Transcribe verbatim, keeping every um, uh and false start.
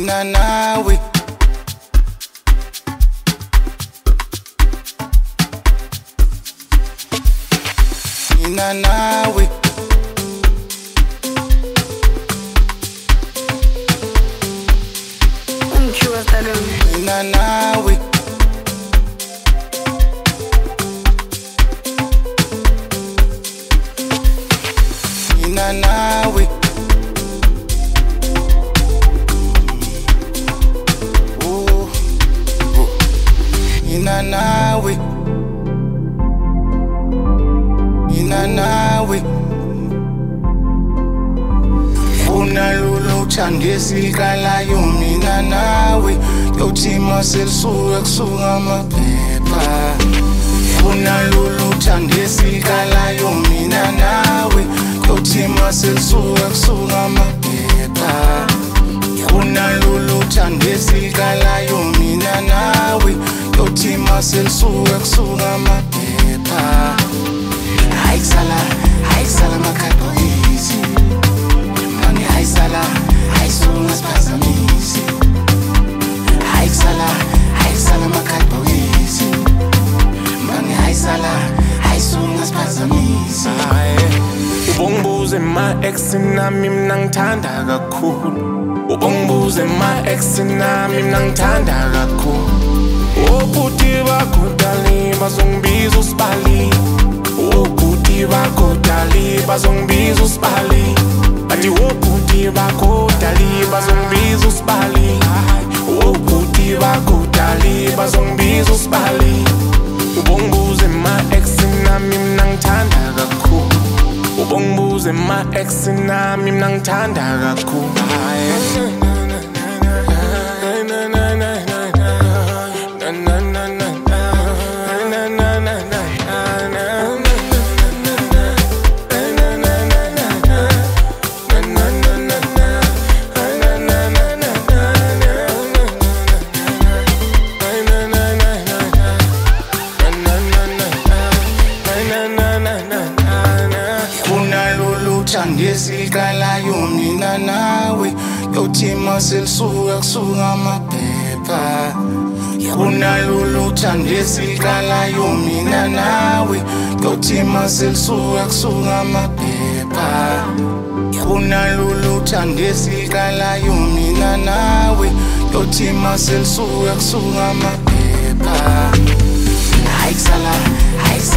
mina nawe. Mina nawe. Mina nawe. Mina nawe. Oh, oh. Mina nawe. Mina nawe. Funa lulu chandesi likalayo mina nawe. Yotima selisuka kusuka amaphepha. Funa lulu chandesi likalayo mina nawe. Yotima selisuka kusuka amaphepha. Funa lulu chandesi likalayo mina nawe. Yotima selisuka kusuka amaphepha. Haisala, haisala makado easy. Money haisala, haisunga spazamisi. Haisala, haisala makado easy. Money haisala, haisunga spazamisi. Ubongibuze ma ex nami mina ngithanda kakhulu. Ubongibuze ma ex nami mina ngithanda kakhulu. Obhuti bakho dali bazongibiza usibali. Obhuti bakho dali bazongibiza usibali. Bathi obhuti bakho dali bazongibiza usibali. Obhuti bakho dali bazongibiza usibali. Ubongibuze ma ex nami mina ngithanda kakhulu. Ubongibuze ma ex nami mina ngithanda kakhulu. Ngesikalayo mina nawe. Yotima selisuka kusuka amaphepha. Funa lulu ngesikalayo mina nawe. Yotima selisuka kusuka amaphepha. Funa lulu ngesikalayo mina nawe. Yotima selisuka kusuka amaphepha. Haisala, haisala.